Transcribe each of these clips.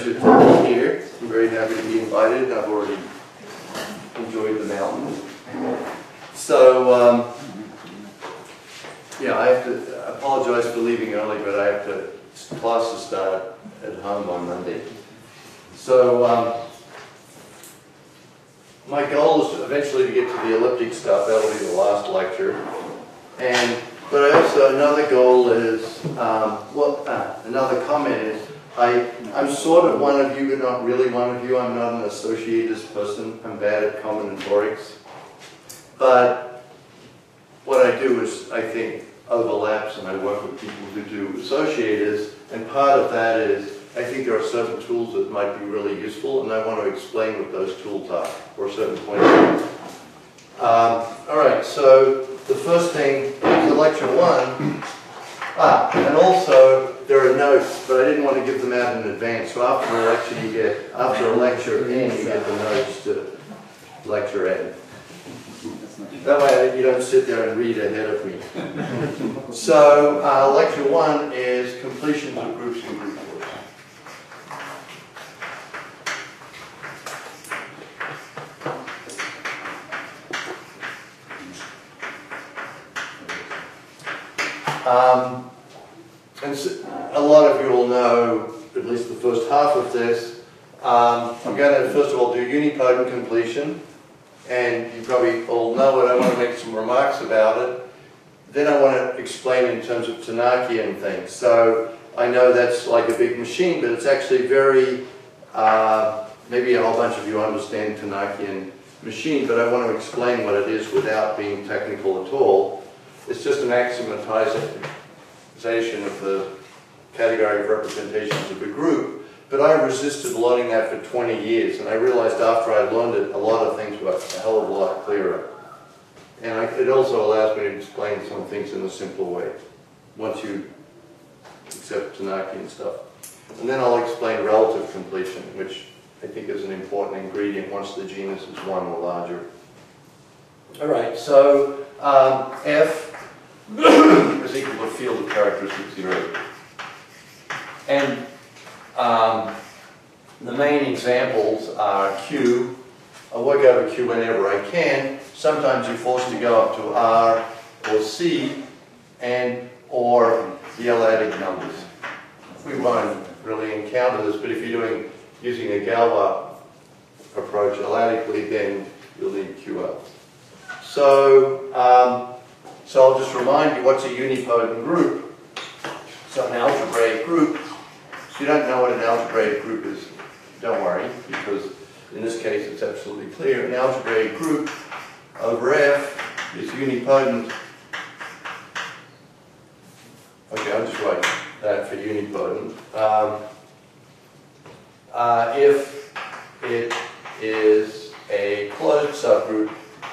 pleasure to be here. I'm very happy to be invited. I've already enjoyed the mountain. So, yeah, I have to apologize for leaving early, but I have to, classes start at home on Monday. So, my goal is eventually to get to the elliptic stuff. That'll be the last lecture. But I also, another goal is, another comment is, I'm sort of one of you, but not really one of you. I'm not an associatist person. I'm bad at combinatorics. But what I do is, I think, overlaps, and I work with people who do associators, and part of that is, I think there are certain tools that might be really useful, and I want to explain what those tools are, or a certain point. All right, so the first thing is lecture 1. And also, there are notes, but I didn't want to give them out in advance. So after a lecture, after a lecture in, you get the notes to lecture N. That way you don't sit there and read ahead of me. So lecture 1 is completions of groups and group works. And so, a lot of you will know, at least the first half of this. I'm going to first of all do unipotent completion, and you probably all know it. I want to make some remarks about it. Then I want to explain in terms of Tannakian things. So I know that's like a big machine, but it's actually very, maybe a whole bunch of you understand Tannakian machine, but I want to explain what it is without being technical at all. It's just an axiomatization of the category of representations of a group, but I resisted learning that for 20 years, and I realized after I learned it, a lot of things were a hell of a lot clearer. And it also allows me to explain some things in a simple way, once you accept Tannakian stuff. And then I'll explain relative completion, which I think is an important ingredient once the genus is 1 or larger. All right, so F is equal to field of characteristics 0. And the main examples are Q. I'll work over Q whenever I can. Sometimes you're forced to go up to R or C or the L-adic numbers. We won't really encounter this, but if you're using a Galois approach L-adically, then you'll need QL. So I'll just remind you what's a unipotent group. So an algebraic group, if you don't know what an algebraic group is, don't worry, because in this case it's absolutely clear. An algebraic group over F is unipotent. Okay, I'll just write that for unipotent. If it is a closed subgroup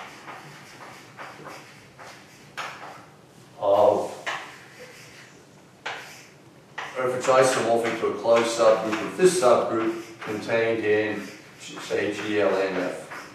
of, or if it's isomorphic to a closed subgroup of this subgroup contained in, say, GLNF.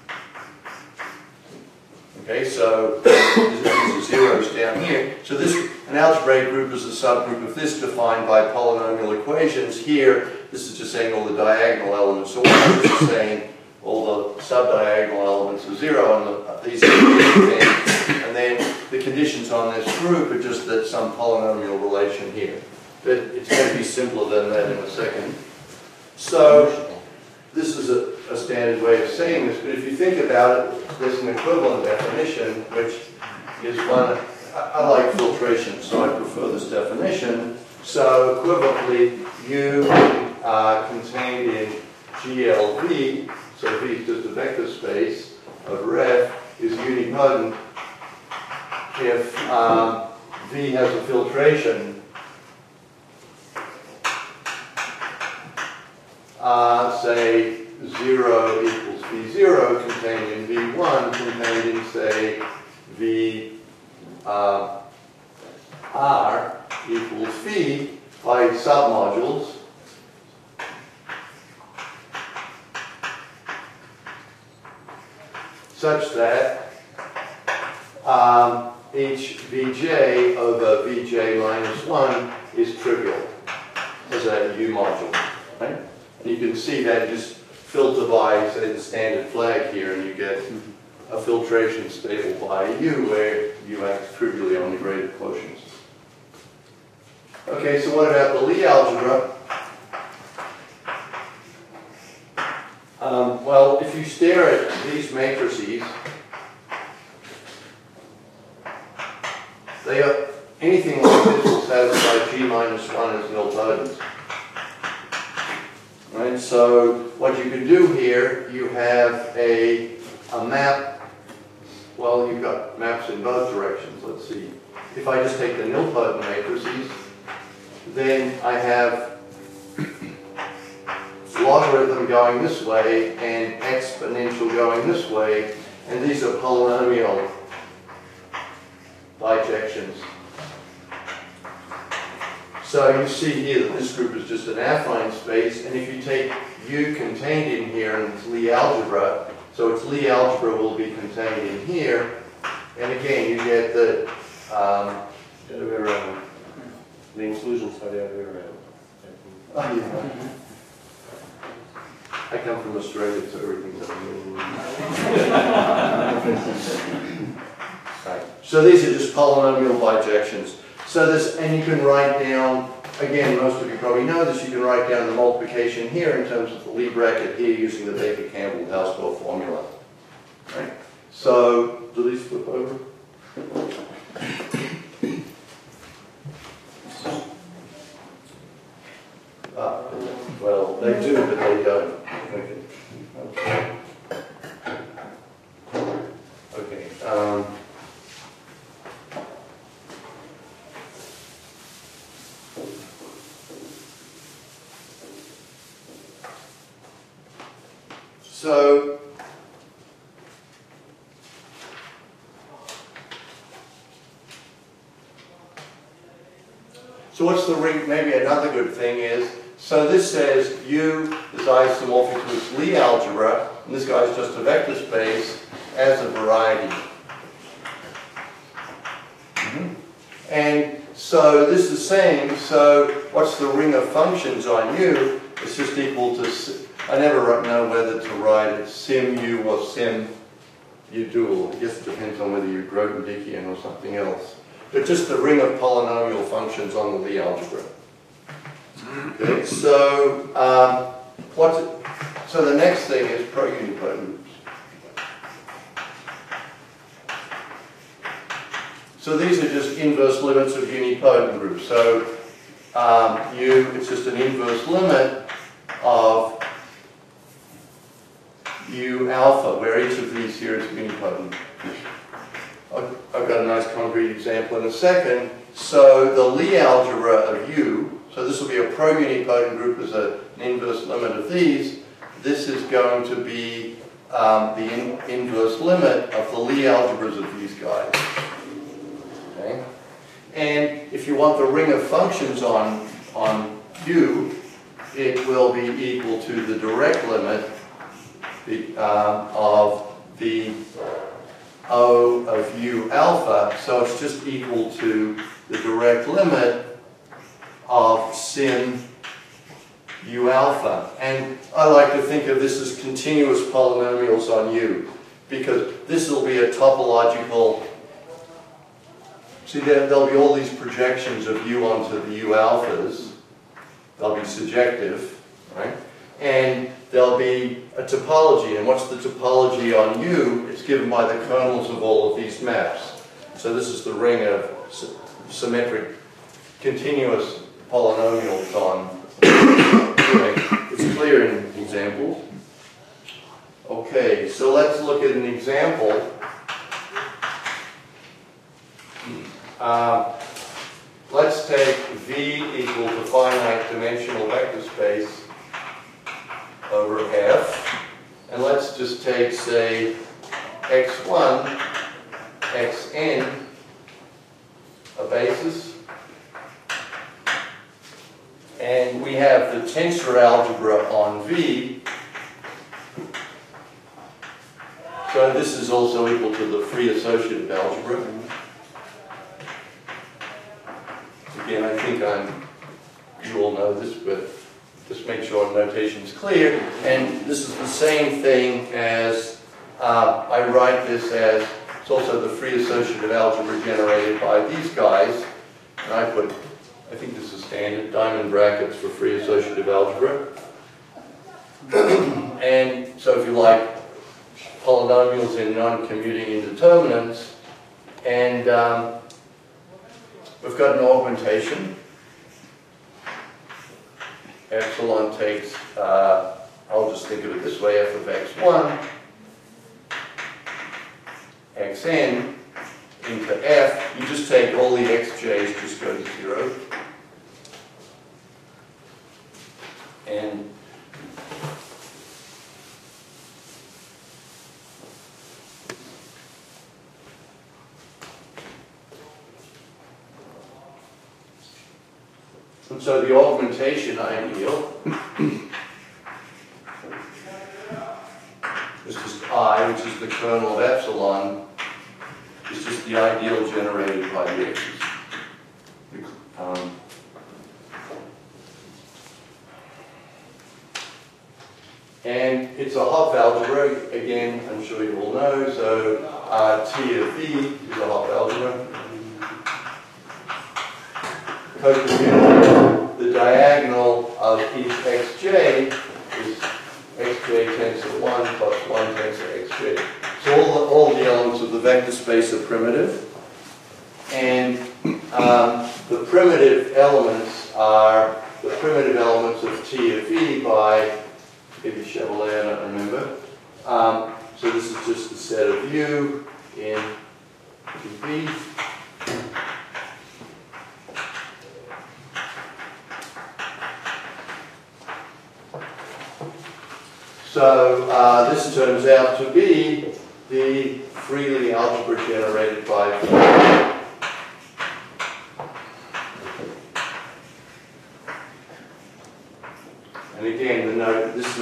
Okay, so these are zeros down here. So an algebraic group is a subgroup of this defined by polynomial equations. Here, this is just saying all the diagonal elements. So this is saying all the subdiagonal elements are 0, and these are and then the conditions on this group are just that some polynomial relation here. But it's going to be simpler than that in a second. So this is a standard way of saying this, but if you think about it, there's an equivalent definition, which is one, I like filtration, so I prefer this definition. So equivalently, U contained in GLV, so V is just a vector space over F, is unipotent if V has a filtration say 0 equals V0 contained in V1 contained in, say, V R equals V by submodules. Such that each Vj over Vj minus 1 is trivial as a U module. Right? And you can see that just filter by, say, the standard flag here, and you get a filtration stable by U, where U acts trivially on the graded quotients. Okay, so what about the Lie algebra? Well, if you stare at these matrices, they are anything like this will satisfy G minus 1 as nilpotents. Right, so what you can do here, you have a map. Well, you've got maps in both directions. Let's see. If I just take the nilpotent matrices, then I have logarithm going this way and exponential going this way, and these are polynomial bijections. So you see here that this group is just an affine space, and if you take U contained in here and it's Lie algebra, so its Lie algebra will be contained in here, and again you get the The other way around. The inclusions are the other way around. I come from Australia, so everything's right. So these are just polynomial bijections. So this, and you can write down, again, most of you probably know this, you can write down the multiplication here in terms of the Lie bracket here using the Baker-Campbell-Hausdorff formula. Right? So, do these flip over? Well, they do, but they don't. Okay. Okay. So what's the ring? Maybe another good thing is, so this says U is isomorphic to its Lie algebra, and this guy is just a vector space as a variety. And so this is saying, so what's the ring of functions on U? It's just equal to, I never know whether to write it sim U or sim U dual. I guess it depends on whether you're Grothendieck'ian or something else. But just the ring of polynomial functions on the Lie algebra. Okay, so so the next thing is pro-unipotent. So these are just inverse limits of unipotent groups. So U, it's just an inverse limit of U alpha, where each of these here is unipotent. I've got a nice concrete example in a second. So the Lie algebra of U, so this will be a pro-unipotent group as an inverse limit of these. This is going to be the inverse limit of the Lie algebras of these guys. Okay? And if you want the ring of functions on U, it will be equal to the direct limit of the O of U alpha, so it's just equal to the direct limit of sim U alpha. And I like to think of this as continuous polynomials on U, because this will be a topological, see there'll be all these projections of U onto the U alphas, they'll be surjective, right? And there'll be a topology, and what's the topology on U? It's given by the kernels of all of these maps. So this is the ring of symmetric continuous polynomials on. It's clear in examples. Okay, so let's look at an example. Let's take V equal to finite dimensional vector space over F, and let's just take, say, x1, xn, a basis, and we have the tensor algebra on V, so this is also equal to the free associative algebra. Again, I think you all know this, but just make sure notation's clear. And this is the same thing as, I write this as, it's also the free associative algebra generated by these guys. And I put, I think this is standard, diamond brackets for free associative algebra. And so if you like, polynomials in non-commuting indeterminants. And we've got an augmentation. Epsilon takes, I'll just think of it this way, f of x1, xn into f. You just take all the xj's, just go to 0. And so the augmentation ideal is just I, which is the kernel of epsilon, is just the ideal generated by the x's. And it's a Hopf algebra, again, I'm sure you all know, so T of V is a Hopf algebra. Co-commutative, the diagonal of each xj is xj tensor 1 plus 1 tensor xj. So all the elements of the vector space are primitive. And the primitive elements are the primitive elements of T of V by, maybe Chevalier, I don't remember. So this is just the set of U in V. So this turns out to be the Freely algebra generated by and again the note, this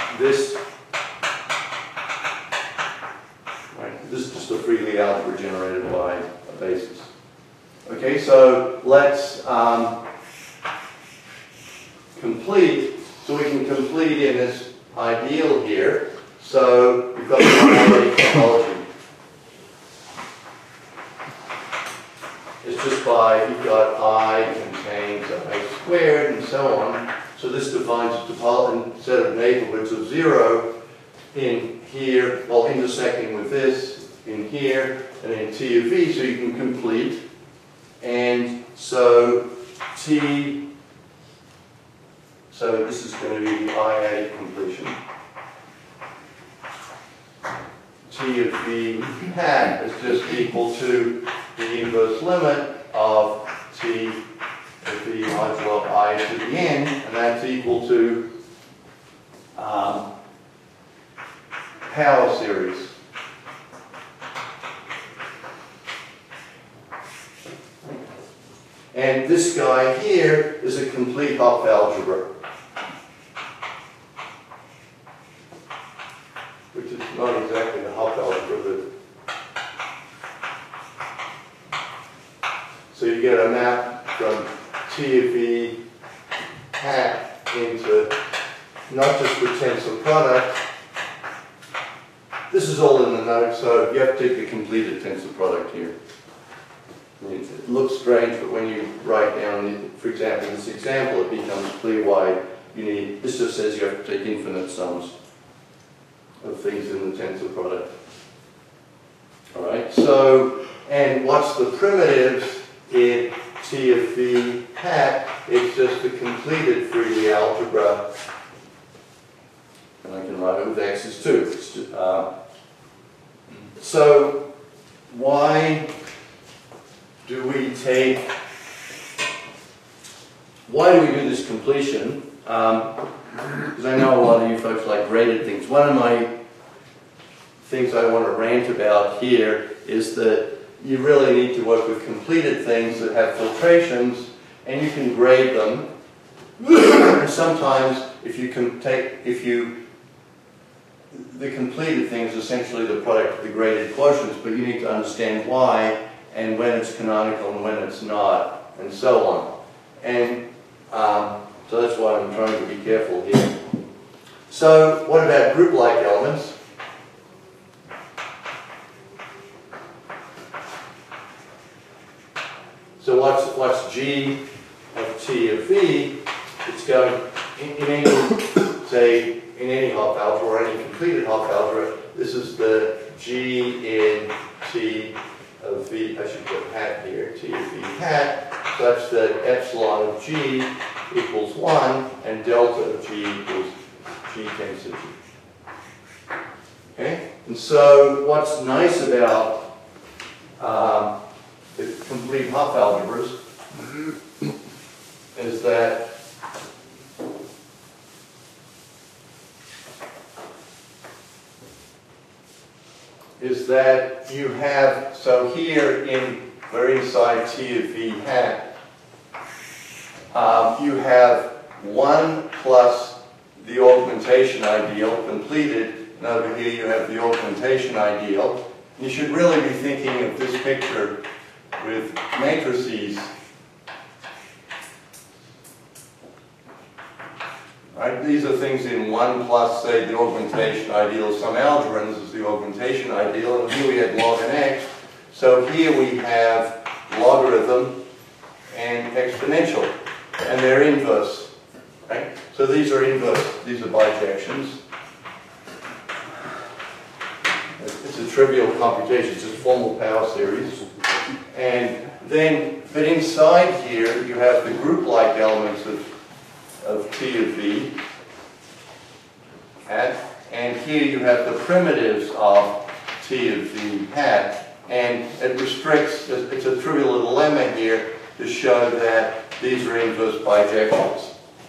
is just the Freely algebra generated by a basis. Okay, so let's complete, so we can complete in this ideal here. So we've got the quadratic topology. It's just by, you've got I contains I squared and so on. So this defines a set of neighborhoods of 0 in here, well, intersecting with this in here, and in T of V, so you can complete. And so T, so this is going to be the I-A completion. T of V hat is just equal to the inverse limit of T of V modulo I to the n, and that's equal to power series. And this guy here is a complete Hopf algebra, which is not exactly the Hopf algebra, but so you get a map from T of V hat into not just the tensor product. This is all in the note, so you have to take the completed tensor product here. It looks strange, but when you write down, for example, this example, it becomes clear why you need, this just says you have to take infinite sums of things in the tensor product. Alright, so, and what's the primitives in T of V hat? It's just the completed Freely algebra. And I can write it with x's too. It's just, so, why do we do this completion? Because I know a lot of you folks like graded things. One of my things I want to rant about here is that you really need to work with completed things that have filtrations, and you can grade them. Sometimes, the completed thing is essentially the product of the graded quotients, but you need to understand why, and when it's canonical and when it's not, and so on. And So that's why I'm trying to be careful here. So what about group-like elements? So what's G of T of V? It's going in any, say, in any Hopf algebra or any completed Hopf algebra. This is the G in T of V. I should put hat here. T of V hat, such that epsilon of G equals 1 and delta of G equals G tends to G. Okay? And so what's nice about the complete Hopf algebras is that you have, so here we're inside T of V hat, you have 1 plus the augmentation ideal completed, and over here you have the augmentation ideal. You should really be thinking of this picture with matrices. Right? These are things in 1 plus, say, the augmentation ideal of some algebra, and this is the augmentation ideal, and here we had log and x. So here we have logarithm and exponential, and they're inverse. Right? So these are inverse, these are bijections. It's a trivial computation, it's a formal power series. And then, but inside here, you have the group-like elements of T of V. And here you have the primitives of T of V hat. And it restricts, it's a trivial little lemma here to show that these are inverse bijections.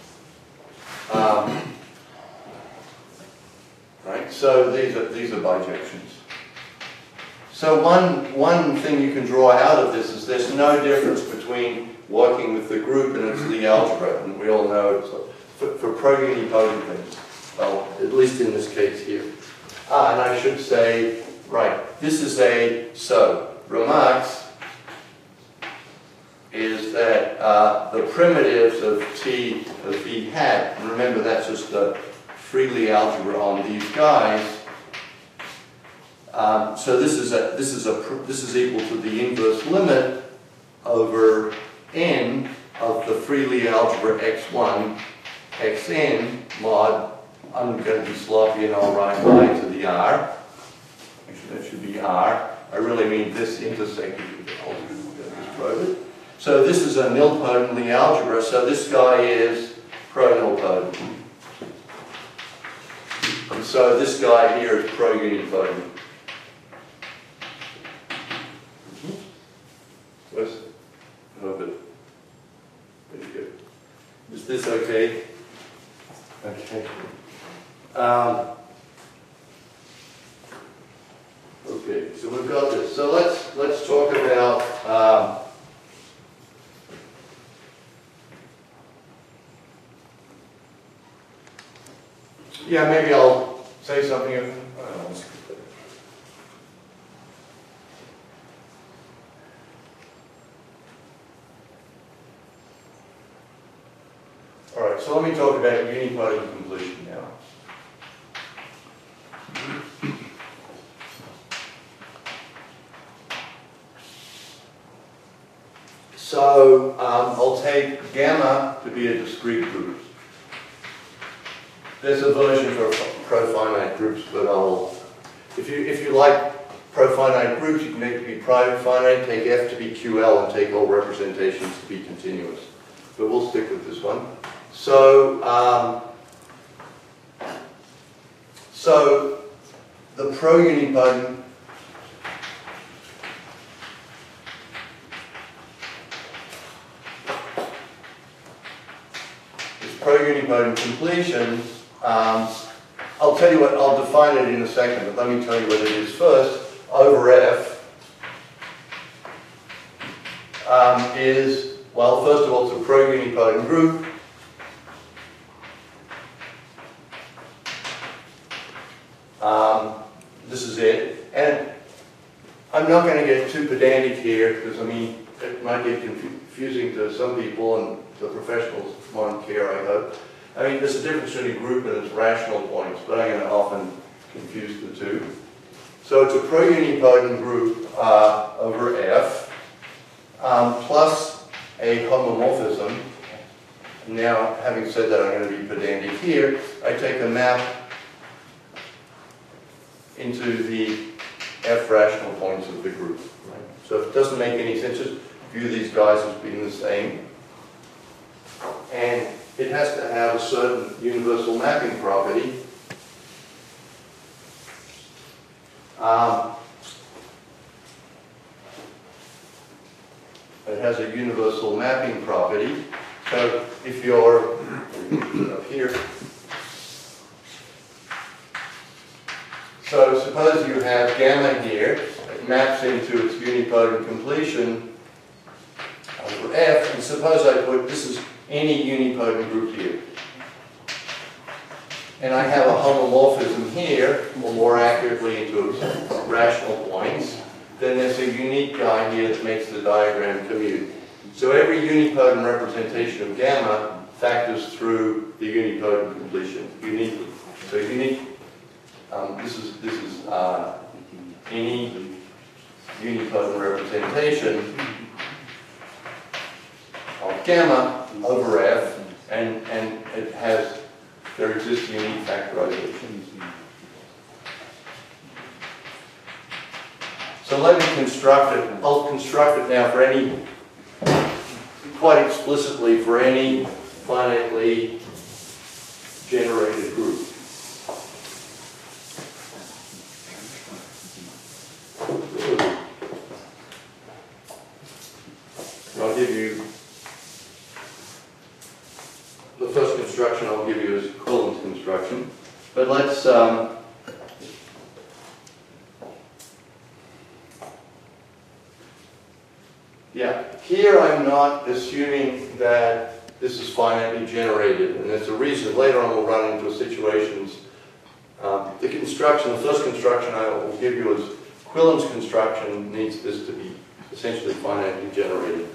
Right? So these are bijections. So one thing you can draw out of this is there's no difference between working with the group and it's the algebra, and we all know it's for pro-unipotent things. Well, at least in this case here. And I should say, right, this is remarks is that the primitives of T of V hat, and remember that's just the Freely algebra on these guys. So this is equal to the inverse limit over n of the Freely algebra x1 xn mod. I'm going to be sloppy and I'll write y to the r. Actually, that should be r. I really mean this intersected with the algebra. So this is a nilpotent Lie algebra. So this guy is pro-nilpotent. And so this guy here is pro-unipotent. Very good. Is this okay? Okay. Okay, so we've got this. So let's talk about yeah, maybe I'll say something. All right, so let me talk about unipotent completion now. So I'll take gamma to be a discrete group. There's a version for profinite groups, but if you like profinite groups, you can make it be profinite, take F to be QL, and take all representations to be continuous. But we'll stick with this one. So the pro-unipotent completion, I'll tell you what, I'll define it in a second, but let me tell you what it is first. Over F is, well, first of all, it's a pro-unipotent group. This is it. And I'm not going to get too pedantic here, because, I mean, it might get confusing to some people and the professionals won't care, I hope. I mean, there's a difference between a group and its rational points, but I'm going to often confuse the two. So it's a pro-unipotent group over F plus a homomorphism. Now, having said that, I'm going to be pedantic here. I take a map into the F rational points of the group. Right? So if it doesn't make any sense, just view these guys as being the same. And it has to have a certain universal mapping property. It has a universal mapping property. So if you're up here, so suppose you have gamma here, it maps into its unipotent completion over F, and suppose I put, this is any unipotent group here. And I have a homomorphism here, or more accurately into rational points, then there's a unique guy here that makes the diagram commute. So every unipotent representation of gamma factors through the unipotent completion uniquely. So unique, this is any unipotent representation of gamma over F, and it has, there exists unique factorization. So let me construct it. I'll construct it now for any, quite explicitly for any finitely generated group. I'll give you, the first construction I'll give you is Quillen's construction. But let's, yeah, here I'm not assuming that this is finitely generated, and there's a reason. Later on we'll run into situations. The construction, the first construction I will give you is Quillen's construction needs this to be essentially finitely generated.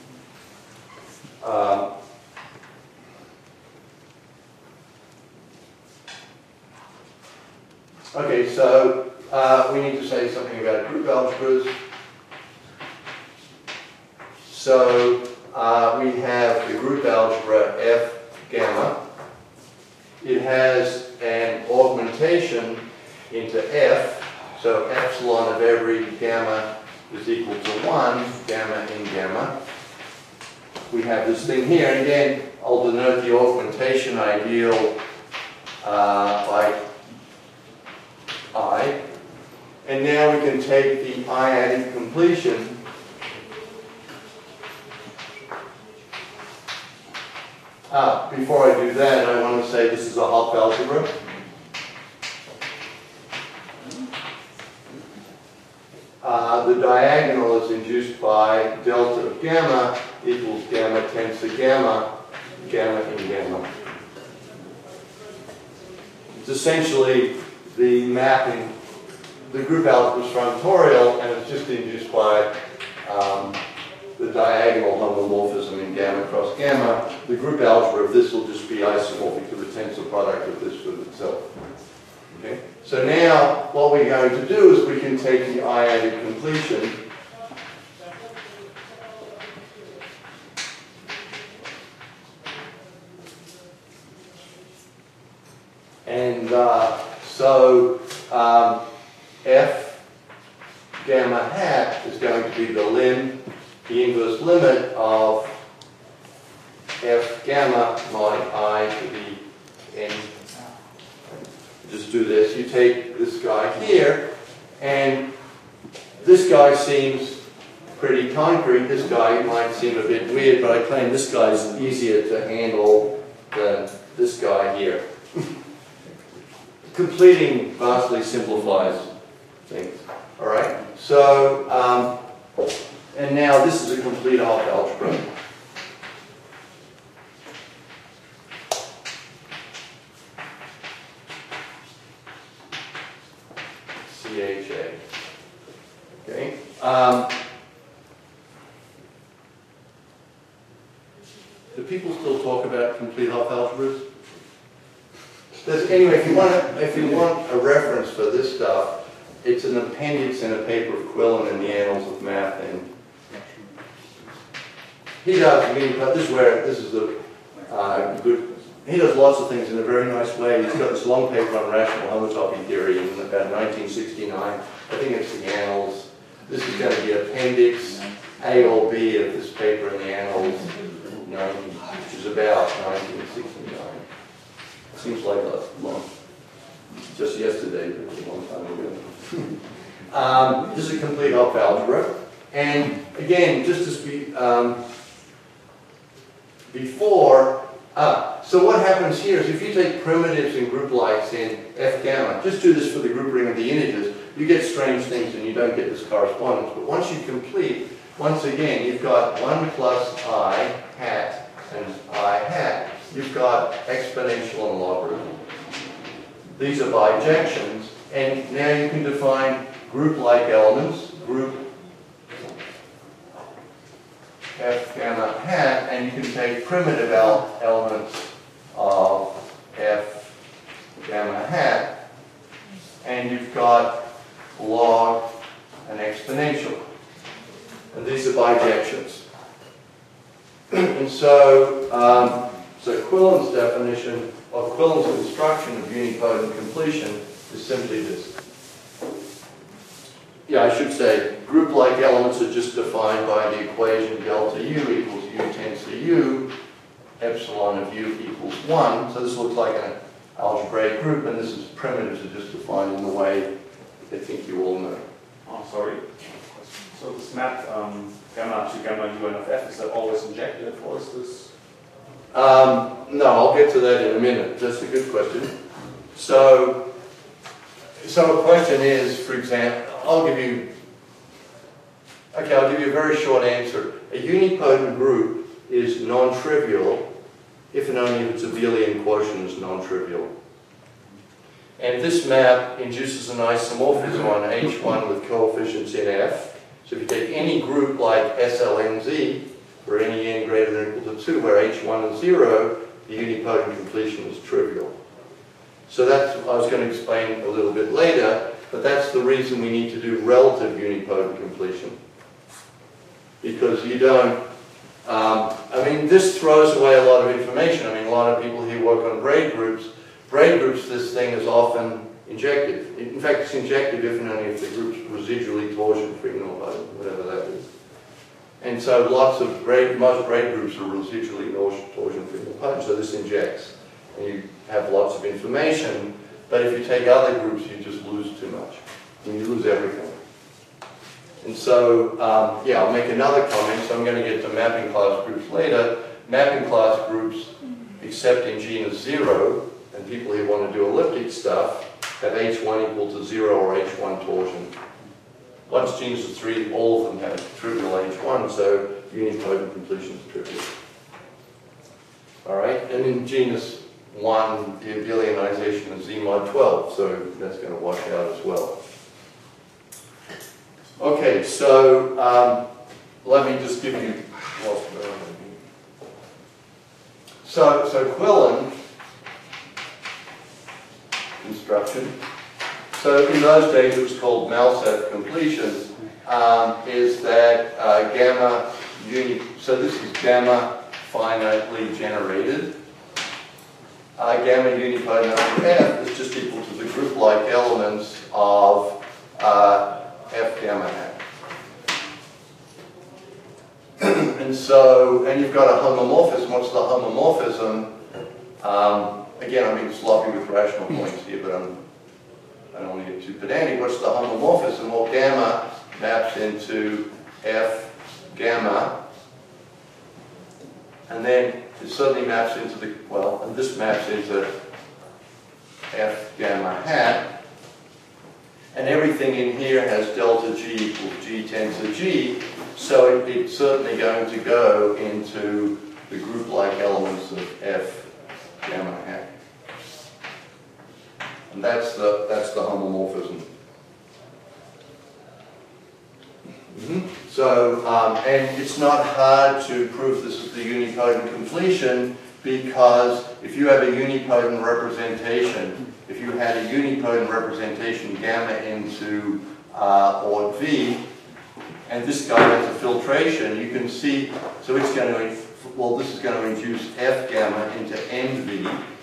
Okay, so we need to say something about group algebras. So we have the group algebra F gamma. It has an augmentation into F, so epsilon of every gamma is equal to 1, gamma in gamma. We have this thing here, and again, I'll denote the augmentation ideal by I. And now we can take the I-adic completion before I do that, I want to say this is a Hopf algebra. The diagonal is induced by delta of gamma equals gamma tensor gamma, gamma in gamma. It's essentially the mapping, the group algebra is frontorial, and it's just induced by the diagonal homomorphism in gamma cross gamma. The group algebra of this will just be isomorphic to the tensor product of this with itself. Okay? So now what we're going to do is we can take the I-adic completion and F gamma hat is going to be the lim, the inverse limit of F gamma mod I to the n. Just do this. You take this guy here, and this guy seems pretty concrete. This guy might seem a bit weird, but I claim this guy is easier to handle than this guy here. Completing vastly simplifies things. All right. So, and now this is a complete Hopf algebra. CHA. Okay. The people complete half algebras? Anyway, if you want a reference for this stuff, it's an appendix in a paper of Quillen in the Annals of Math, and he does. This is the good. He does lots of things in a very nice way. He's got this long paper on rational homotopy theory in about 1969. I think it's the Annals. This is going to be appendix A or B of this paper in the Annals, which is about 1969. Seems like a long, just yesterday, but it's a long time ago. This is a complete half algebra. And again, just to speak, so what happens here is if you take primitives and group likes in F gamma, just do this for the group ring of the integers, you get strange things and you don't get this correspondence. But once you complete, once again, you've got 1 plus I hat and I hat. You've got exponential and logarithm. These are bijections, and now you can define group-like elements, group F gamma hat, and you can take primitive elements of F gamma hat, and you've got log and exponential. And these are bijections. And so, Quillen's definition of Quillen's construction of unipotent completion is simply this. Yeah, I should say, group-like elements are just defined by the equation delta U equals U tensor U, epsilon of U equals 1. So this looks like an algebraic group, and this is primitives are just defined in the way I think you all know. Oh, sorry. So this map, gamma to gamma U n of F, is that always injective, or is this? No, I'll get to that in a minute. That's a good question. So a question is, for example, I'll give you a very short answer. A unipotent group is non-trivial if and only if its abelian quotient is non-trivial. And this map induces an isomorphism on H1 with coefficients in F. So if you take any group like SLNZ, for any n greater than or equal to 2, where H1 is 0, the unipotent completion is trivial. So that's what I was going to explain a little bit later, but that's the reason we need to do relative unipotent completion. Because you don't, this throws away a lot of information. A lot of people here work on braid groups. Braid groups, this thing is often injective. In fact, it's injective if and only if the group's residually torsion-free, whatever that is. And so most braid groups are residually torsion-free nilpotent, so this injects. And you have lots of information, but if you take other groups, you just lose too much. And you lose everything. And so, I'll make another comment, so I'm going to get to mapping class groups later. Mapping class groups, except in genus 0, and people who want to do elliptic stuff, have H1 equal to 0 or H1 torsion. Once genus is 3, all of them have trivial H1, so unipotent completion is trivial. Alright, and in genus 1, the abelianization is Z mod 12, so that's going to wash out as well. Okay, so let me just give you, so Quillen construction. So in those days it was called Malsat completion, is that gamma so this is gamma finitely generated. Gamma unipotent over F is just equal to the group-like elements of F gamma hat. And you've got a homomorphism. What's the homomorphism? Again, I'm being sloppy with rational points here, but I don't want to get too pedantic. What's the homomorphism? Well, gamma maps into F gamma, and then it suddenly maps into and this maps into F gamma hat, and everything in here has delta G equals G tensor G, so it's certainly going to go into the group-like elements of F gamma hat. And that's the homomorphism. So, and it's not hard to prove this is the unipotent completion because if you have a unipotent representation, if you had a unipotent representation gamma into or V, and this guy has a filtration, you can see, so it's going to, well, this is going to induce F gamma into NV.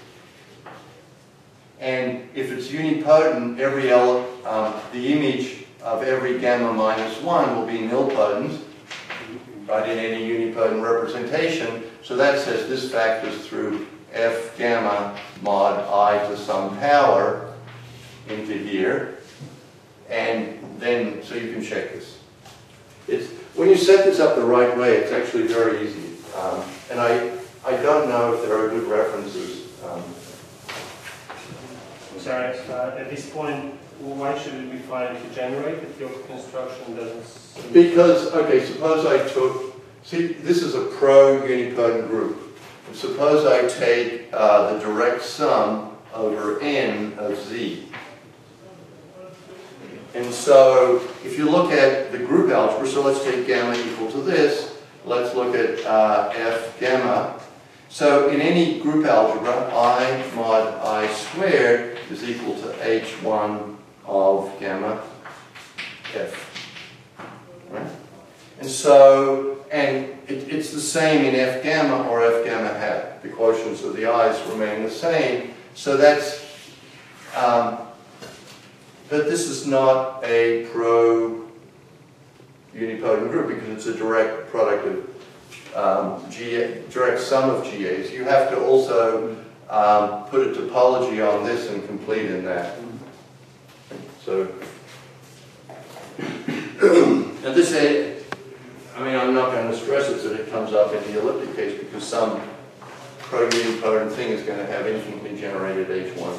And if it's unipotent, the image of every gamma minus 1 will be nilpotent, right, in any unipotent representation. So that says this factors through F gamma mod I to some power into here. And then, so you can check this. When you set this up the right way, it's actually very easy. And I don't know if there are good references. Sorry, at this point, why should it be fine to generate if your construction doesn't seem... Because, okay, suppose I took, see, this is a pro-unipotent group. Suppose I take the direct sum over n of z. And so, if you look at the group algebra, so let's take gamma equal to this, let's look at F gamma. So in any group algebra, I mod I squared is equal to H1 of gamma F. Right? And so, and it's the same in F gamma or F gamma hat. The quotients of the i's remain the same. So that's, but this is not a pro-unipotent group because it's a direct product of direct sum of GAs. You have to also put a topology on this and complete in that. So, and this, I mean, I'm not going to stress it that it comes up in the elliptic case because some pro-unipotent thing is going to have infinitely generated H1.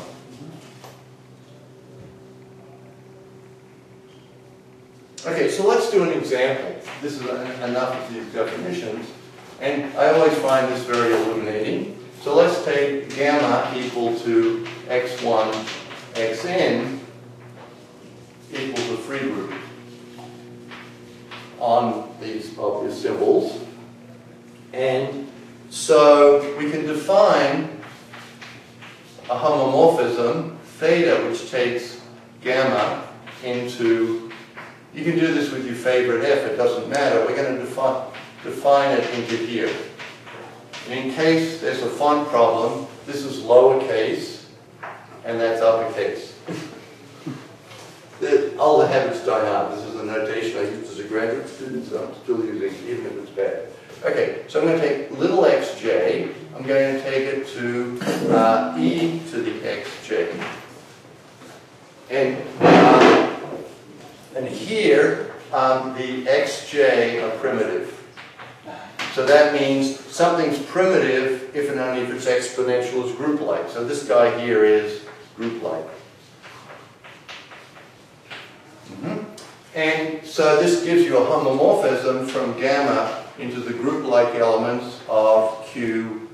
Okay, so let's do an example. This is enough of these definitions. And I always find this very illuminating. So let's take gamma equal to x1, xn equal to free group on these obvious symbols. And so we can define a homomorphism, theta, which takes gamma into, you can do this with your favorite f, it doesn't matter. We're going to define it into here. And in case there's a font problem, this is lowercase and that's uppercase. All the habits die hard. This is the notation I used as a graduate student, so I'm still using, even if it's bad. Okay, so I'm going to take little xj, I'm going to take it to e to the xj. And here, the xj are primitive. So that means something's primitive if and only if its exponential is group-like. So this guy here is group-like. And so this gives you a homomorphism from gamma into the group-like elements of Q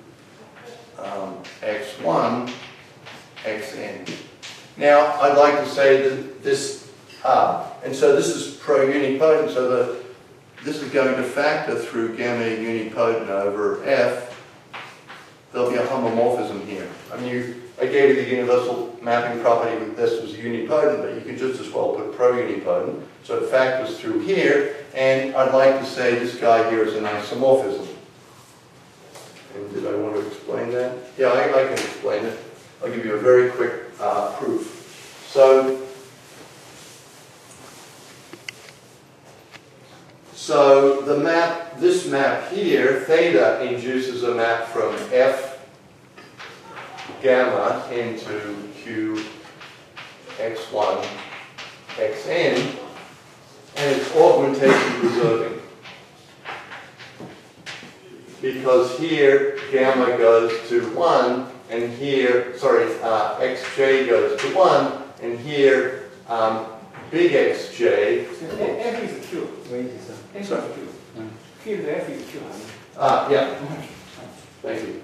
x1, xn. Now, I'd like to say that this, and so this is pro-unipotent, so this is going to factor through gamma unipotent over F. There'll be a homomorphism here. I mean, I gave you the universal mapping property that this was unipotent, but you can just as well put pro-unipotent. So it factors through here, and I'd like to say this guy here is an isomorphism. And did I want to explain that? Yeah, I can explain it. I'll give you a very quick proof. So the map, this map here, theta induces a map from F gamma into Q x1, xn, and it's augmentation preserving. Because here gamma goes to 1, and here, xj goes to 1, and here big xj. F is Q. F is Q. Here the F is Q. Yeah. Thank you.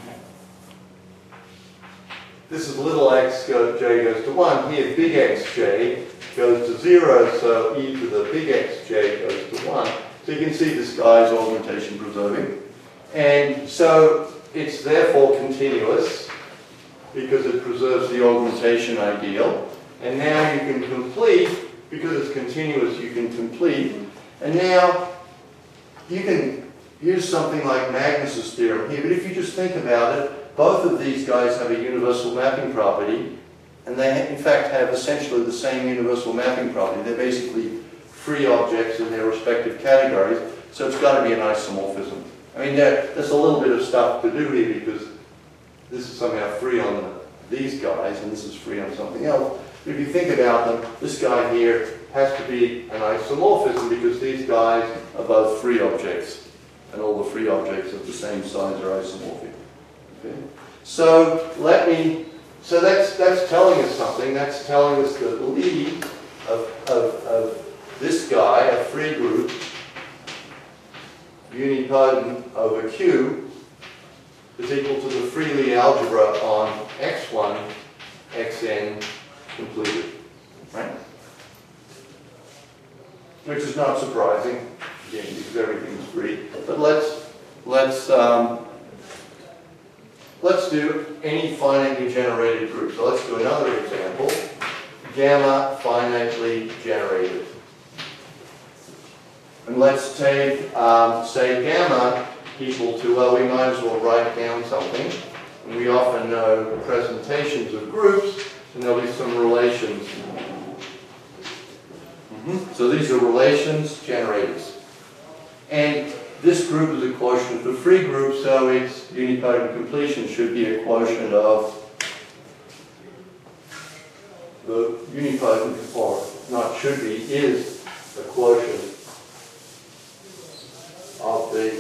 This is little x, j goes to 1. Here big xj goes to 0, so e to the big xj goes to 1. So you can see this guy's augmentation preserving. And so it's therefore continuous because it preserves the augmentation ideal. And now you can complete, because it's continuous, you can complete. And now you can use something like Magnus's theorem here, but if you just think about it, both of these guys have a universal mapping property, and they in fact have essentially the same universal mapping property. They're basically free objects in their respective categories, so it's got to be an isomorphism. I mean, there's a little bit of stuff to do here because this is somehow free on these guys, and this is free on something else. But if you think about them, this guy here has to be an isomorphism because these guys are both free objects, and all the free objects of the same size are isomorphic. Okay? So that's telling us something. That's telling us that Lie of this guy, a free group, unipotent over Q, is equal to the free Lie algebra on x1, xn completed, right? Which is not surprising, again, because everything's free. But let's do any finitely generated group. So let's do another example. Gamma finitely generated. And let's take, say, gamma equal to, well, we might as well write down something. And we often know presentations of groups, and there'll be some relations. So these are relations generators. And this group is a quotient of the free group, so its unipotent completion should be a quotient of the unipotent, or not should be, is a quotient of the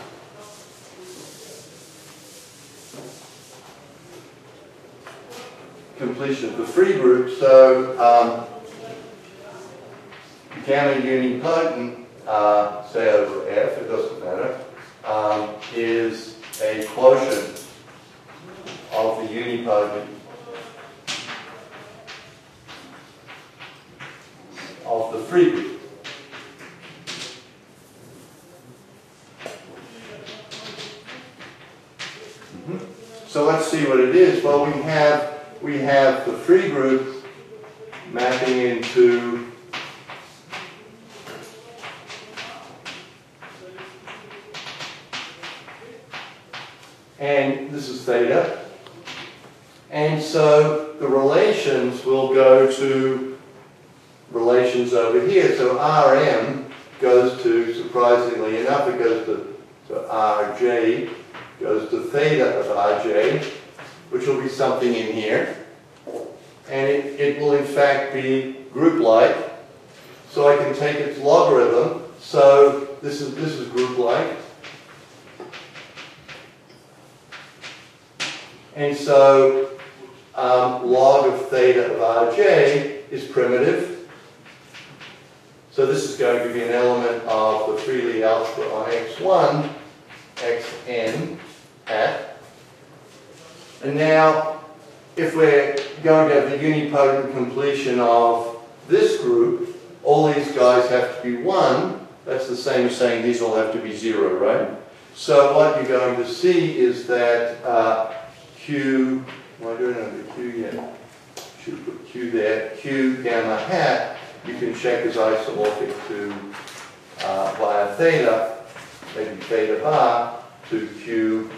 completion of the free group. So gamma unipotent, say over F, it doesn't matter, is a quotient of the unipotent of the free group. So let's see what it is. Well, we have the free group mapping into and this is theta. And so the relations will go to relations over here. So Rm goes to, surprisingly enough, it goes to Rj, goes to theta of Rj, which will be something in here. And it will in fact be group-like. So I can take its logarithm. So this is group-like. And so log of theta of Rj is primitive. So this is going to be an element of the free Lie algebra on x1, xn hat. And now, if we're going to have the unipotent completion of this group, all these guys have to be 1. That's the same as saying these all have to be 0, right? So what you're going to see is that Q, why do I know the Q yet? Should put Q there. Q gamma hat, you can check as isomorphic to via theta, maybe theta bar, to Q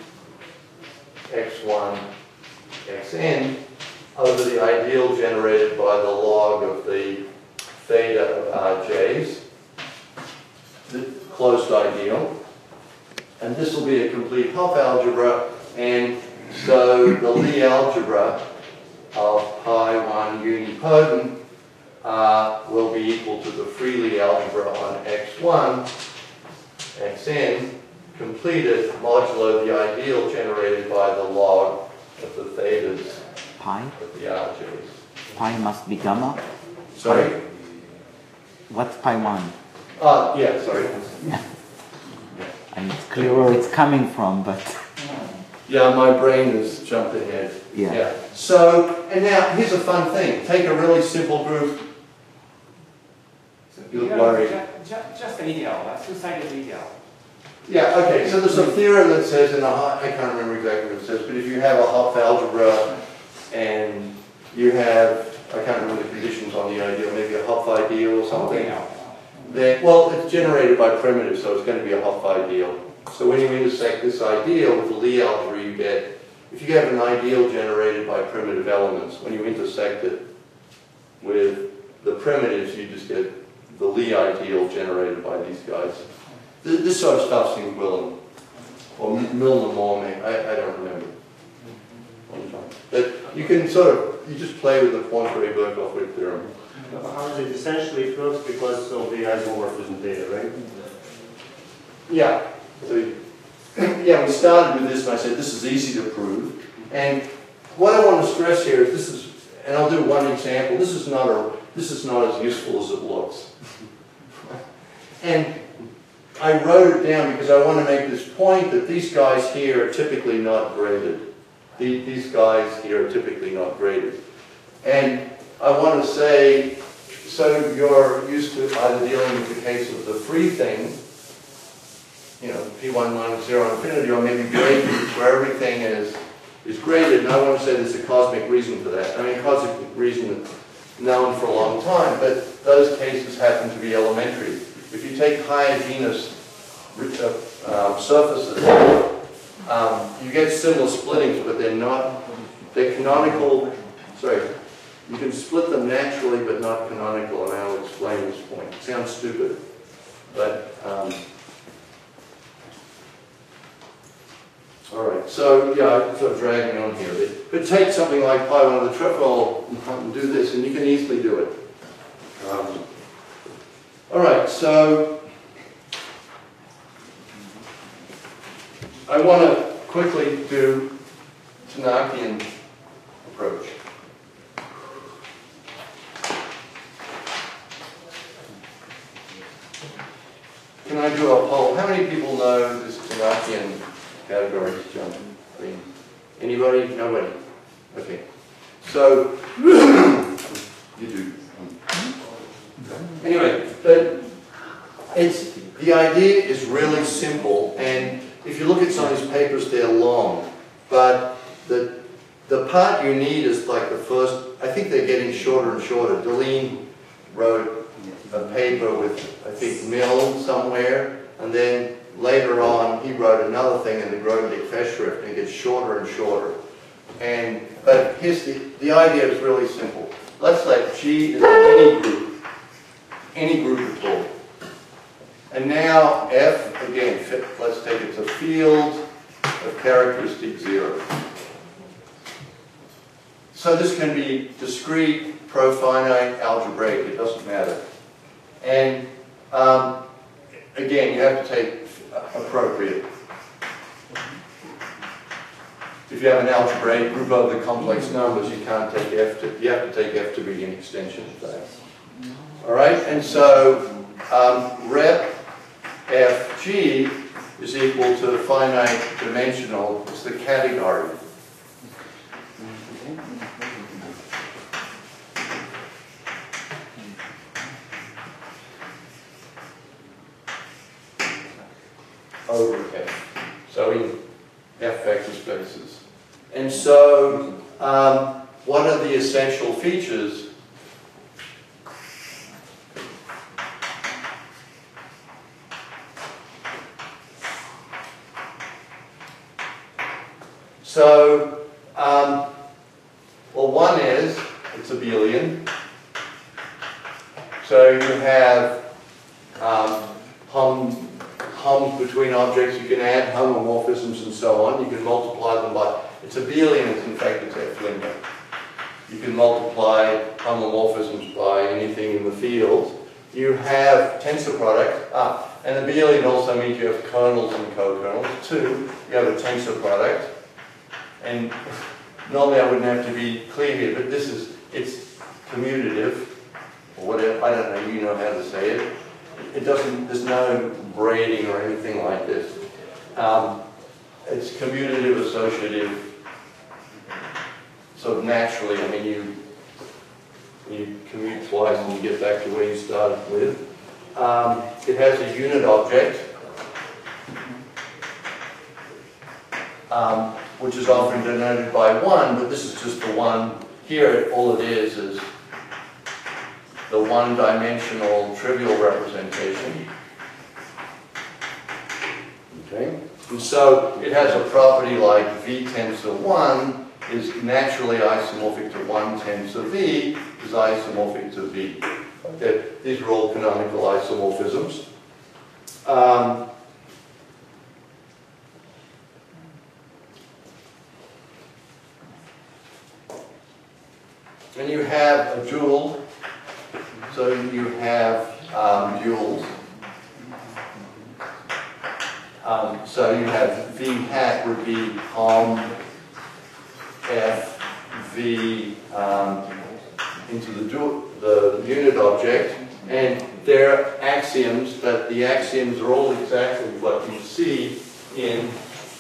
x1, xn, over the ideal generated by the log of the theta of Rj's, the closed ideal. And this will be a complete Hopf algebra, and so the Lie algebra of pi1 unipotent will be equal to the free Lie algebra on x1, xn, completed modulo the ideal generated by the log of the thetas Pi? of the Rj's. Pi must be gamma? Sorry? What's pi 1? Yeah, sorry. I mean, it's clear where it's coming from, but... Yeah, my brain has jumped ahead. Yeah. So, and now here's a fun thing. Take a really simple group. You look worried. Just an ideal, a two-sided ideal. Yeah, okay, so there's a theorem that says, I can't remember exactly what it says, but if you have a Hopf algebra and you have, I can't remember the conditions on the ideal, maybe a Hopf ideal or something, then, well, it's generated by primitives, so it's going to be a Hopf ideal. So when you intersect this ideal with the Lie algebra, you get, if you have an ideal generated by primitive elements, when you intersect it with the primitives, you just get the Lie ideal generated by these guys. This sort of stuff seems Milne, or Milne-Morme, I don't remember. But you can sort of, you just play with the Poincaré-Birkhoff theorem. How is it? Essentially it works because of the isomorphism data, right? Yeah. So, yeah, we started with this and I said this is easy to prove. And what I want to stress here is this is, and I'll do one example, this is not as useful as it looks. And I wrote it down because I want to make this point that these guys here are typically not graded. These guys here are typically not graded. And I want to say, so you're used to either dealing with the case of the free thing, you know, P1 minus 0 infinity, or maybe grade groups where everything is graded. And I want to say there's a cosmic reason for that. I mean, cosmic reason is known for a long time, but those cases happen to be elementary. If you take higher genus surfaces, you get similar splittings, but they're canonical, sorry, you can split them naturally but not canonical, and I'll explain this point. It sounds stupid, but, all right, so yeah, I'm sort of dragging on here. But take something like pi 1 of the triple and do this, and you can easily do it. All right, so I want to quickly do Tannakian approach. Can I do a poll? How many people know this Tannakian category, John? Anybody? Nobody? Okay. So, you do. Anyway, but the idea is really simple, and if you look at some of these papers, they're long, but the part you need is like the first, I think they're getting shorter and shorter. Deline wrote a paper with, I think, Milne somewhere, and then later on he wrote another thing in the Grothendieck-Festschrift, and it gets shorter and shorter. But here's the idea is really simple. Let's let G is any group at all. And now F, again, let's take it to field of characteristic 0. So this can be discrete, profinite, algebraic, it doesn't matter. And again, you have to take appropriate. If you have an algebraic group of the complex numbers, you can't take F to, you have to take F to be an extension of that. All right, and so rep Fg is equal to the finite dimensional, it's the category. Over F. So in F vector spaces. And so what are the essential features? So, well, one is, it's abelian. So you have hums between objects, you can add homomorphisms and so on. You can multiply them by, it's abelian, in fact it's F-linear. You can multiply homomorphisms by anything in the field. You have tensor product. And abelian also means you have kernels and co-kernels. 2, you have a tensor product. And normally I wouldn't have to be clear here, but this is, it's commutative, or whatever, I don't know, you know how to say it. It doesn't, there's no braiding or anything like this. It's commutative, associative, sort of naturally. I mean, you commute twice and you get back to where you started with. It has a unit object. which is often denoted by 1, but this is just the one. Here, all it is the one-dimensional trivial representation. Okay? And so it has a property like V tensor 1 is naturally isomorphic to 1 tensor V is isomorphic to V. Okay? These are all canonical isomorphisms. And you have a dual, so you have duals. So you have V hat would be F V into the unit object, and they're axioms, but the axioms are all exactly what you see in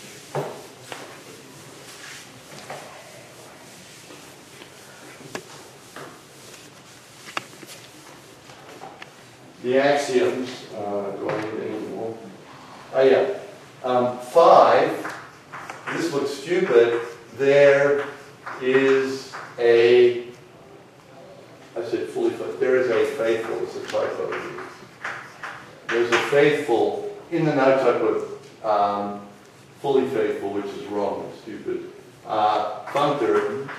the axioms. Do I need any more? Oh yeah. 5. This looks stupid. There is a. I said fully. There is a faithful. It's a typo. There's a faithful in the notes I put fully faithful, which is wrong. It's stupid. Functor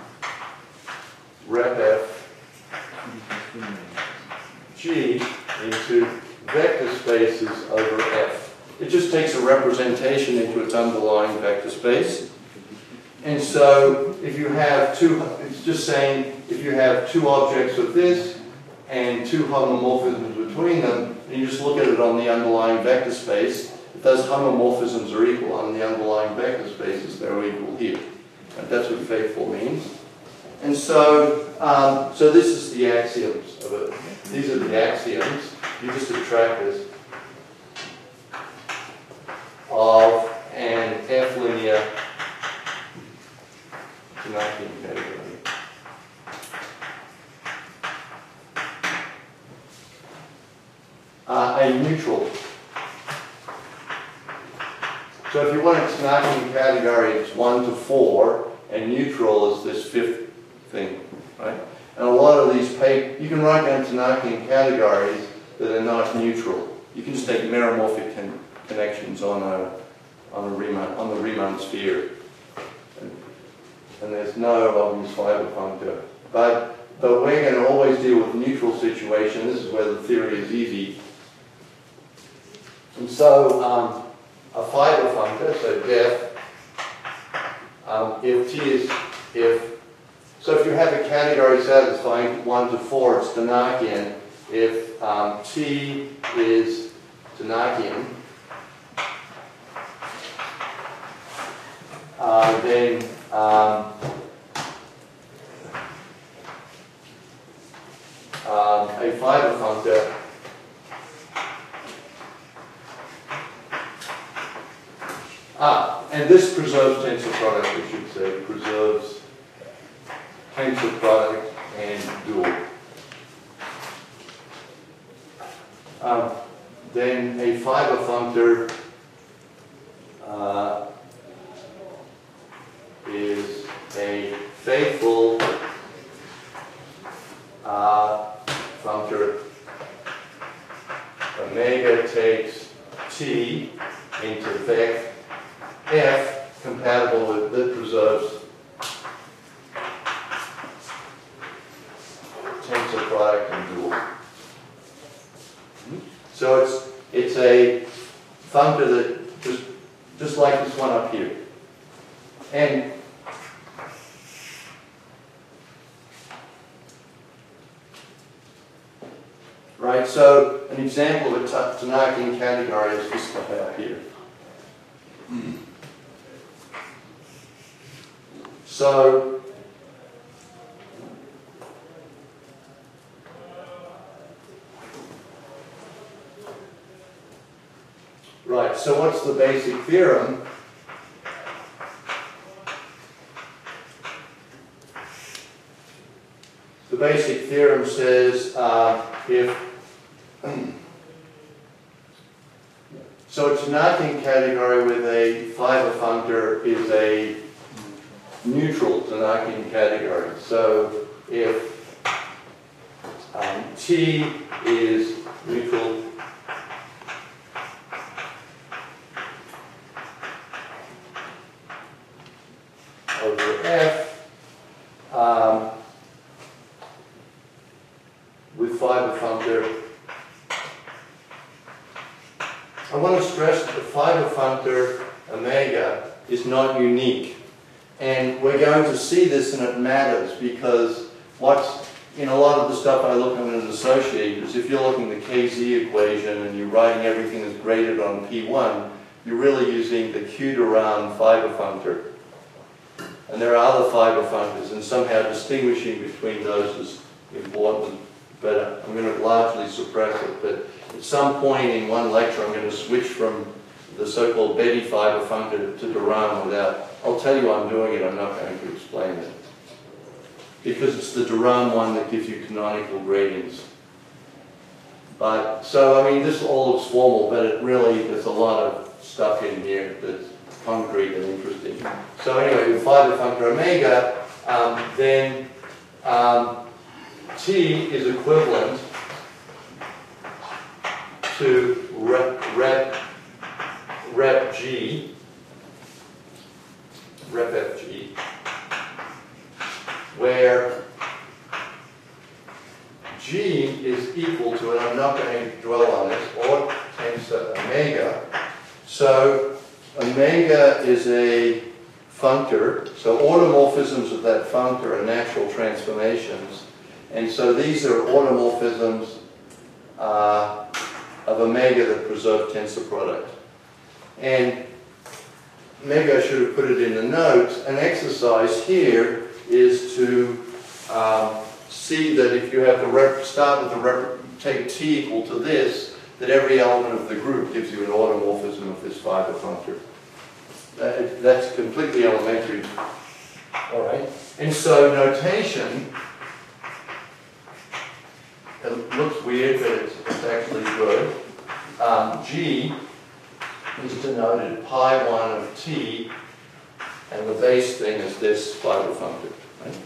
rep f G into vector spaces over F. It just takes a representation into its underlying vector space. And so if you have it's just saying if you have two objects of this and two homomorphisms between them, and you just look at it on the underlying vector space, if those homomorphisms are equal on the underlying vector spaces, they're equal here. And that's what faithful means. And so, so this is the axioms of it. These are the axioms. You just subtract this of an F-linear Tanaki category. A neutral. So if you want a Tanaki category, it's 1 to 4, and neutral is this fifth thing, right? And a lot of these you can write down Tanaki categories that are not neutral. You can just take meromorphic connections on the Riemann sphere, and there's no obvious fiber functor. But we're going to always deal with neutral situation. This is where the theory is easy. And so a fiber functor, so def, if T is so if you have a category satisfying 1 to 4, it's Tanakian. If T is Tanakian, then a fiber functor and this preserves tensor product, I should say, preserves tensor product and dual. Then a fiber functor is a faithful functor. Omega takes T into vec F compatible with that preserves tensor product and dual. So it's a functor that just like this one up here. And right, so an example of a Tanakian category is this guy up here. So right, so what's the basic theorem? The basic theorem says if So a Tannakian category with a fiber functor is a neutral Tannakian category. So if T is neutral over F with fiber functor, I want to stress that the fiber functor omega is not unique. And we're going to see this, and it matters, because what's in a lot of the stuff I look at as associated is if you're looking at the KZ equation and you're writing everything as graded on P1, you're really using the Q-Duran fiber functor. And there are other fiber functors, and somehow distinguishing between those is important. But I'm going to largely suppress it. But at some point in one lecture, I'm going to switch from the so-called Betti fiber functor to Duran without. I'll tell you I'm doing it. I'm not going to explain it because it's the Duran one that gives you canonical gradients. But so I mean, this all looks formal, but it really there's a lot of stuff in here that's concrete and interesting. So anyway, with fiber functor omega, then T is equivalent to rep G, rep FG, where G is equal to, and I'm not going to dwell on this, or tensor omega. So omega is a functor, so automorphisms of that functor are natural transformations. And so these are automorphisms of omega that preserve tensor product. And maybe I should have put it in the notes. An exercise here is to see that if you have the take T equal to this, that every element of the group gives you an automorphism of this fiber functor. That's completely elementary. All right. And so notation, it looks weird, but it's actually good. G is denoted pi1 of T, and the base thing is this fiber functor. Right?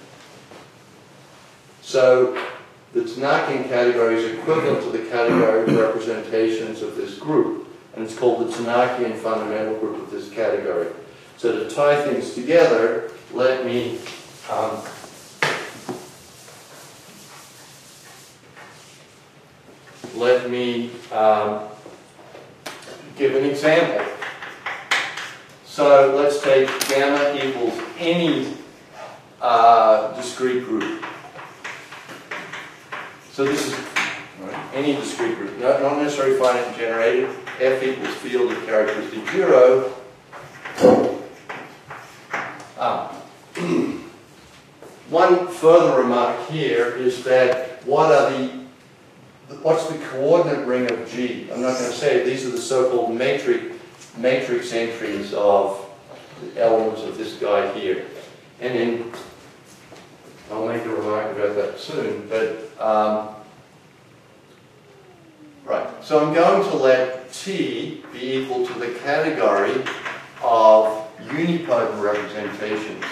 So the Tannakian category is equivalent to the category representations of this group, and it's called the Tannakian fundamental group of this category. So to tie things together, let me give an example. So let's take gamma equals any discrete group. So this is any discrete group, not necessarily finite generated. F equals field of characteristic 0. One further remark here is that what's the coordinate ring of G? I'm not going to say it. These are the so-called matrix entries of the elements of this guy here. And then I'll make a remark about that soon. But right, so I'm going to let T be equal to the category of unipotent representations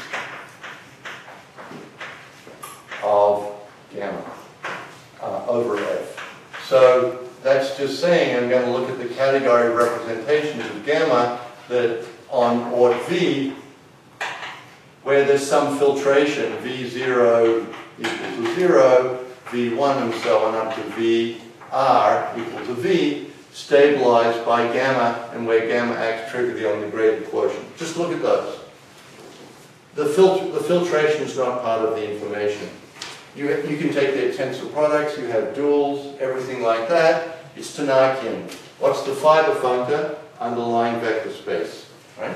of gamma over F. So that's just saying I'm going to look at the category representations of gamma that on Ort V, where there's some filtration, V0 equal to 0, V1 and so on up to VR equal to V, stabilized by gamma, and where gamma acts trivially on the graded quotient. Just look at those. The filtration is not part of the information. You can take their tensor products, you have duals, everything like that. It's Tannakian. What's the fiber functor? Underlying vector space. Right?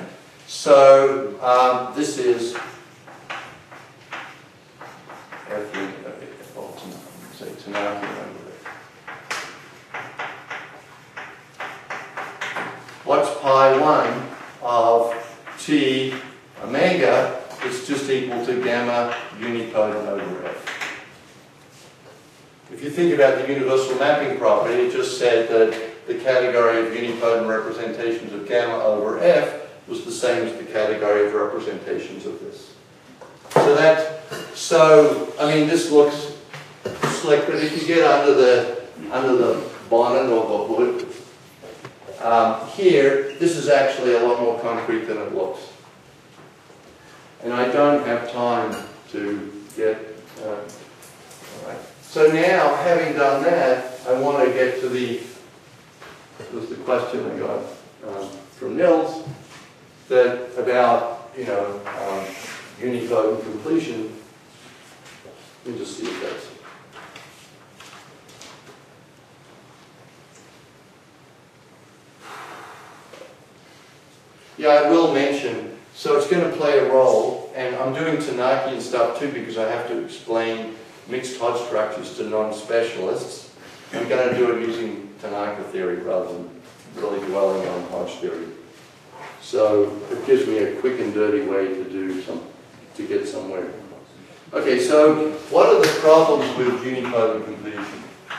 So this is Tannakian over there. What's pi1 of T omega? It's just equal to gamma unipotent over F. If you think about the universal mapping property, it just said that the category of unipotent representations of gamma over F was the same as the category of representations of this. I mean, this looks slick, but if you get under the bonnet or the hood, here, this is actually a lot more concrete than it looks. And I don't have time to get, all right. So now, having done that, I want to get to this was the question I got from Nils, that about, unipotent completion. Let me just see if that's. Yeah, I will mention, so it's going to play a role, and I'm doing Tanakian stuff too because I have to explain mixed Hodge structures to non-specialists. I'm going to do it using Tanaka theory rather than really dwelling on Hodge theory. So it gives me a quick and dirty way to get somewhere. Okay, so what are the problems with unipotent completion?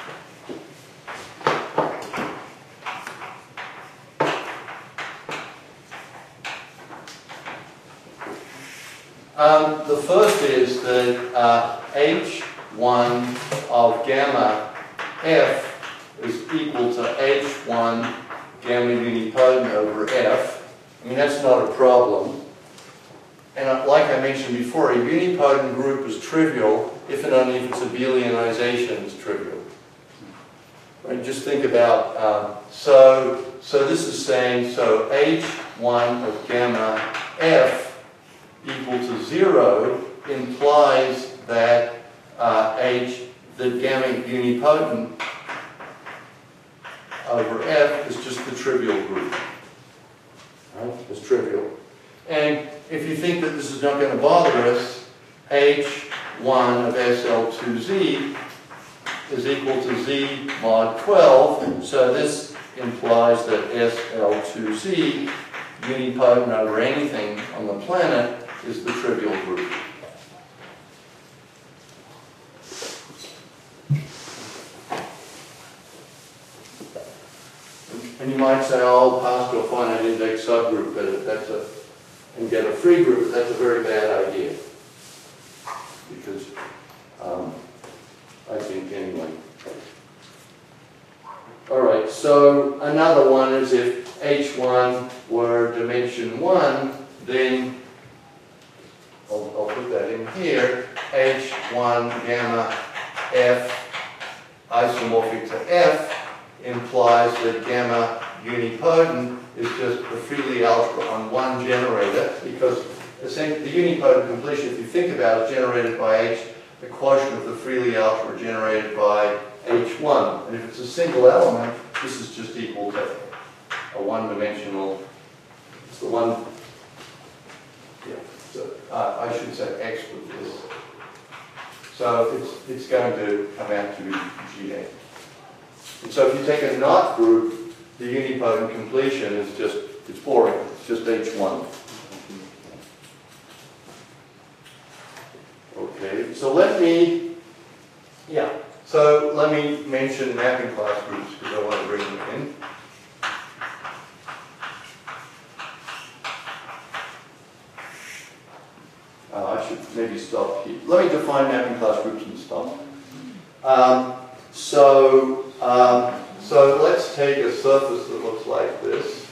The first is that H1 of gamma F is equal to H1 gamma unipotent over F. I mean, that's not a problem. And like I mentioned before, a unipotent group is trivial if and only if its abelianization is trivial. Right? Just think about, so this is saying, so H1 of gamma F equal to 0 implies that the gamma unipotent over F is just the trivial group. Right? It's trivial. And if you think that this is not going to bother us, H1 of SL2Z is equal to Z mod 12, so this implies that SL2Z, unipotent over anything on the planet, is the trivial group. And you might say, oh, pass to a finite index subgroup, but and get a free group, that's a very bad idea. Because, I think anyway. All right, so another one is if H1 were dimension 1, then I'll put that in here, H1 gamma F isomorphic to F implies that gamma unipotent is just the freely algebra on one generator, because essentially the unipotent completion, if you think about it, generated by H, the quotient of the freely algebra generated by H1. And if it's a single element, this is just equal to a one-dimensional, it's the one, yeah, so I should say X with this. So it's going to come out to be GA. And so if you take a knot group, the unipotent completion is just, it's boring, it's just H1. Okay, so let me mention mapping class groups because I want to bring them in. I should maybe stop here. Let me define mapping class groups and stop. So let's take a surface that looks like this.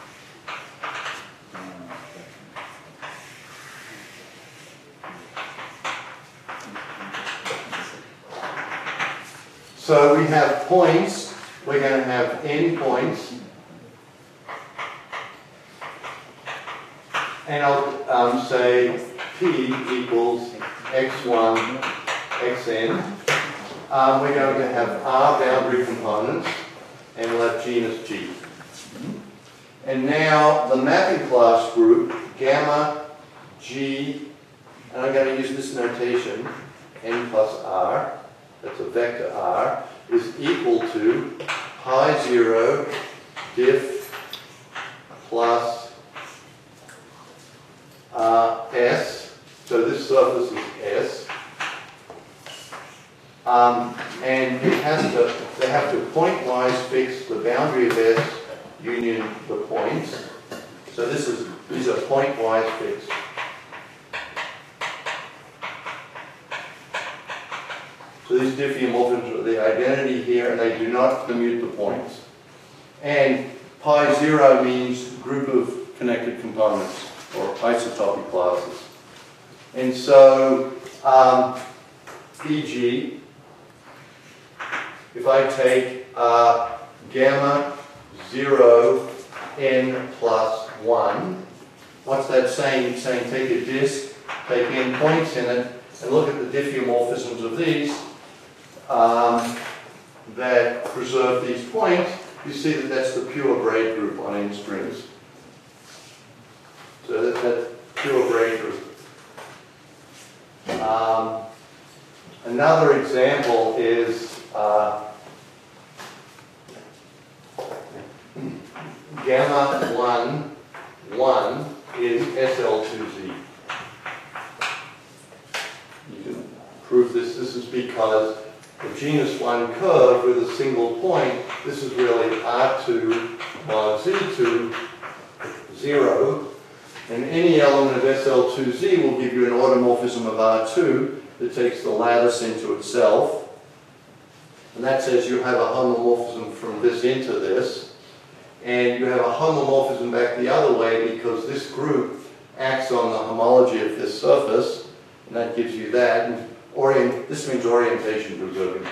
So we have points, we're going to have n points, and I'll say P equals x1, xn. We're going to have R boundary components, and we'll have genus G. And now the mapping class group, gamma G, and I'm going to use this notation, n plus R, that's a vector R, is equal to pi 0 diff plus S, so this surface is S, and they have to pointwise fix the boundary of S union the points. So these are pointwise fixed. So these diffeomorphisms are the identity here, and they do not commute the points. And pi 0 means group of connected components, or isotopy classes. And so, e.g., if I take gamma 0 n plus 1, what's that saying? It's saying take a disk, take n points in it, and look at the diffeomorphisms of these that preserve these points. You see that that's the pure braid group on n strings. So that's pure braid group. Another example is gamma 1, 1 is SL2Z. You can prove this. This is because the genus 1 curve with a single point, this is really R2 minus Z2, 0. And any element of SL2Z will give you an automorphism of R2 that takes the lattice into itself. And that says you have a homomorphism from this into this. And you have a homomorphism back the other way because this group acts on the homology of this surface. And that gives you that. And this means orientation preserving.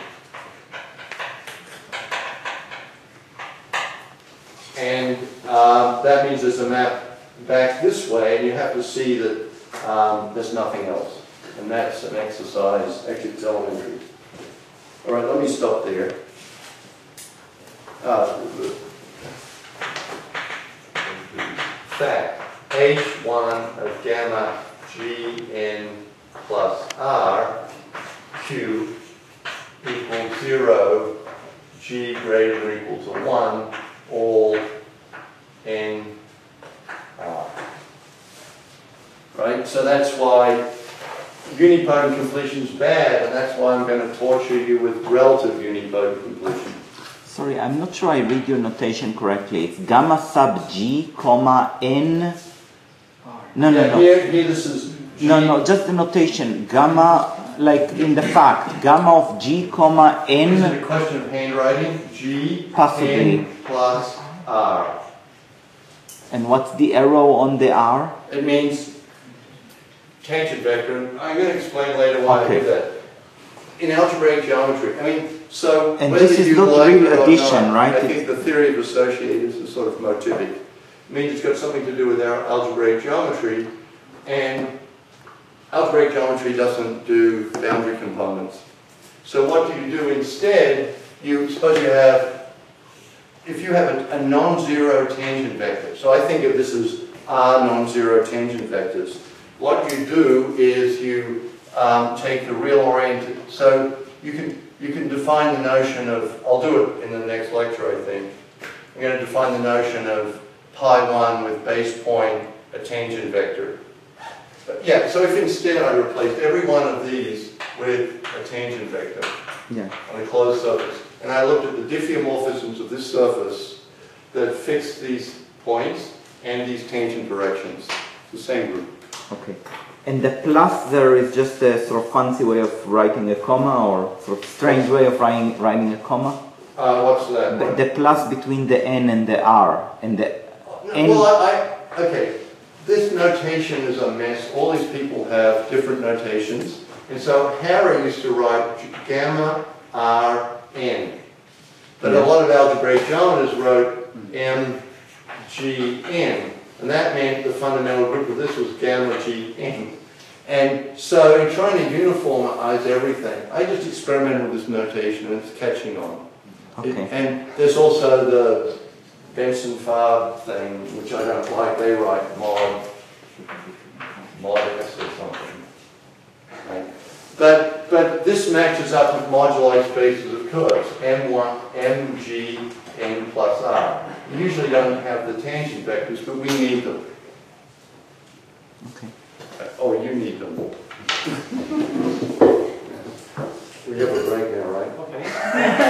And that means there's a map back this way, and you have to see that there's nothing else. And that's an exercise, actually it's elementary. All right, let me stop there. Fact, H1 of gamma Gn plus R Q equals 0, G greater than or equal to 1, all N R. Right? So that's why unipotent completion is bad, and that's why I'm going to torture you with relative unipotent completion. Sorry, I'm not sure I read your notation correctly. It's gamma sub G, comma N. No. Here this is G. No, just the notation. Gamma, like in the fact, gamma of G, comma N. Is it a question of handwriting? G, Possibly. N plus R. And what's the arrow on the R? It means tangent vector. I'm going to explain later why I do that. In algebraic geometry, I mean, so and whether this is you not like real it or addition, not, right? I think the theory of associators is sort of motivic. It means it's got something to do with our algebraic geometry, and algebraic geometry doesn't do boundary components. So what do you do instead? You suppose you have, if you have a non-zero tangent vector, so I think of this as R non-zero tangent vectors. What you do is you take the real oriented, so you can define the notion of, I'll do it in the next lecture I think. I'm going to define the notion of pi 1 with base point a tangent vector. But yeah, so if instead I replaced every one of these with a tangent vector on a closed surface, and I looked at the diffeomorphisms of this surface that fix these points and these tangent directions, the same group. Okay. And the plus there is just a sort of fancy way of writing a comma, or sort of strange way of writing a comma? What's that? The plus between the N and the R. And the N. Well, okay. This notation is a mess. All these people have different notations. And so Harry used to write gamma R N. But a lot of algebraic geometers wrote M G N. And that meant the fundamental group of this was gamma G N. And so in trying to uniformize everything, I just experimented with this notation and it's catching on. Okay. And there's also the Benson-Farb thing, which I don't like. They write mod S or something. Right? But this matches up with moduli spaces of curves, M1, M, G, N plus R. We usually don't have the tangent vectors, but we need them. Okay. Oh, you need them. We have a break.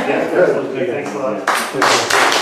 Yeah, absolutely. Thanks a lot.